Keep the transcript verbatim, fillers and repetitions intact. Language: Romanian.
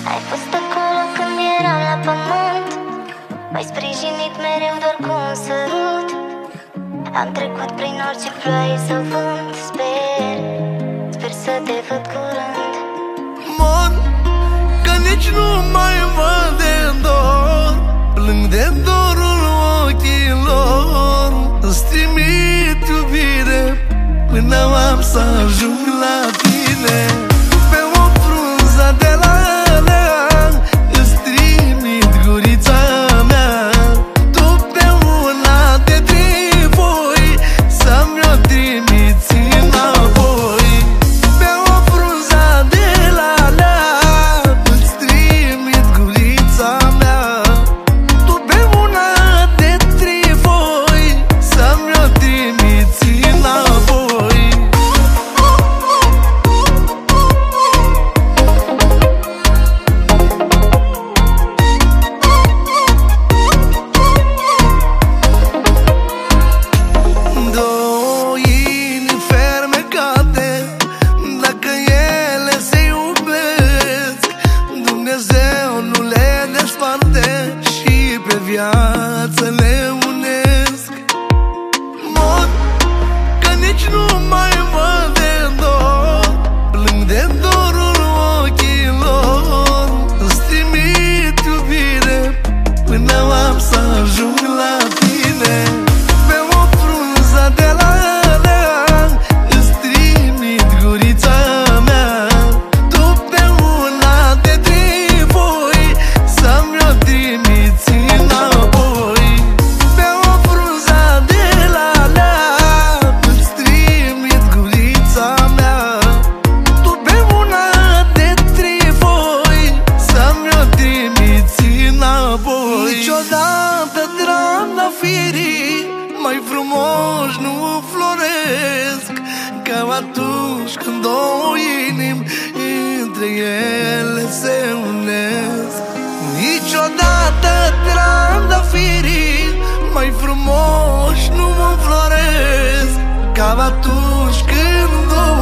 Ai fost acolo când eram la pământ, m-ai sprijinit mereu doar cu un sărut. Am trecut prin orice ploaie sau vânt. Sper, sper să te văd curând. Mor, că nici nu mai văd de dor, plâng de dorul ochilor. Îți trimit iubire până am să ajung la tine. Pe o frunză de la lean îți trimit gurița mea. Tu pe una de trivoi să-mi o trimiți înapoi. Pe o frunză de la lean îți trimit gurița mea. Tu pe una de trivoi să-mi o trimiți înapoi. Două inimi fermecate, dacă ele se iubesc, Dumnezeu nu le desparte și pe viață le unesc. Mor, că nici nu mai văd de dor, plâng de dorul ochilor. Îți trimit iubire până am să ajung la tine. Pe o frunză de la lean îți trimit gurița mea. Tu pe una de trivoi să-mi o trimiți înapoi. Pe o frunză de la lean îți trimit gurița mea. Tu pe una de trivoi să-mi o trimiți înapoi. Niciodată trandafirii mai frumoși nu floresc ca atunci când două inimi între ele se unesc. Niciodată trandafirii mai frumoși nu floresc ca atunci când două